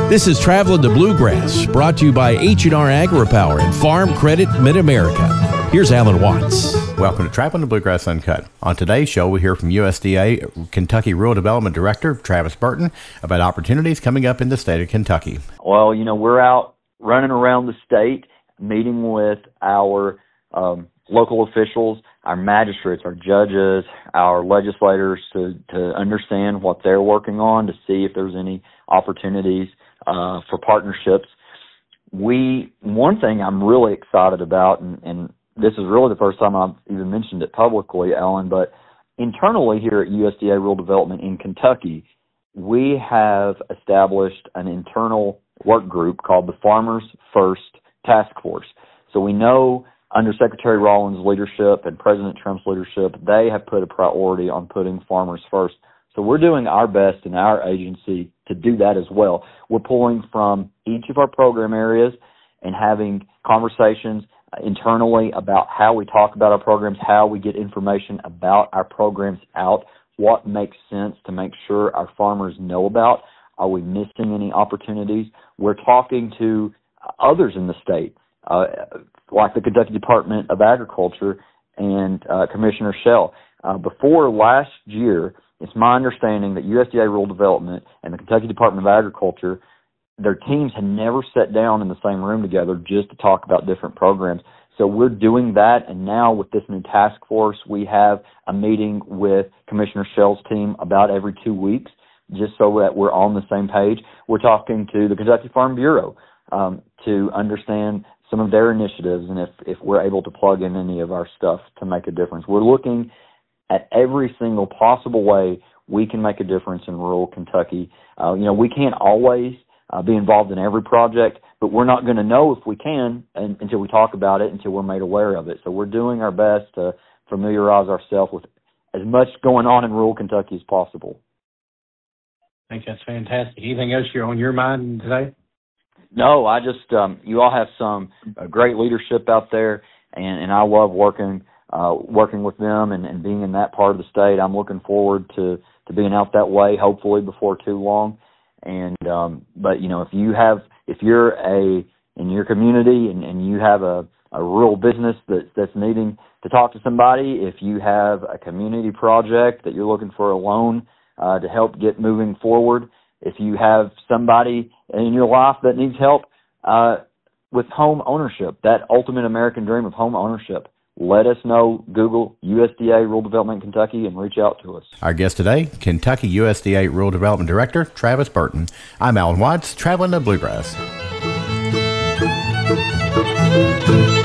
This is Traveling the Bluegrass, brought to you by H&R AgriPower and Farm Credit Mid-America. Here's Alan Watts. Welcome to Traveling the Bluegrass Uncut. On today's show, we hear from USDA Kentucky Rural Development Director Travis Burton about opportunities coming up in the state of Kentucky. Well, we're out running around the state, meeting with our local officials, our magistrates, our judges, our legislators to understand what they're working on, to see if there's any opportunities for partnerships. One thing I'm really excited about, and this is really the first time I've even mentioned it publicly, Alan, but internally here at USDA Rural Development in Kentucky, we have established an internal work group called the Farmers First Task Force. So we know under Secretary Rawlings' leadership and President Trump's leadership, they have put a priority on putting farmers first. So we're doing our best in our agency to do that as well. We're pulling from each of our program areas and having conversations internally about how we talk about our programs, how we get information about our programs out, what makes sense to make sure our farmers know about. Are we missing any opportunities? We're talking to others in the state, like the Kentucky Department of Agriculture and Commissioner Schell. Before last year, it's my understanding that USDA Rural Development and the Kentucky Department of Agriculture, their teams had never sat down in the same room together just to talk about different programs. So we're doing that, and now with this new task force, we have a meeting with Commissioner Schell's team about every 2 weeks, just so that we're on the same page. We're talking to the Kentucky Farm Bureau to understand some of their initiatives and if we're able to plug in any of our stuff to make a difference. We're looking at every single possible way we can make a difference in rural Kentucky. We can't always be involved in every project, but we're not going to know if we can until we talk about it, until we're made aware of it. So we're doing our best to familiarize ourselves with as much going on in rural Kentucky as possible. I think that's fantastic. Anything else you're on your mind today? No, I just you all have some great leadership out there, and I love working with them and being in that part of the state. I'm looking forward to being out that way, hopefully before too long. And but if you're in your community and you have a rural business that's needing to talk to somebody, if you have a community project that you're looking for a loan to help get moving forward, if you have somebody in your life that needs help with home ownership, that ultimate American dream of home ownership, let us know. Google USDA Rural Development Kentucky and reach out to us. Our guest today, Kentucky USDA Rural Development Director Travis Burton. I'm Alan Watts, Traveling the Bluegrass.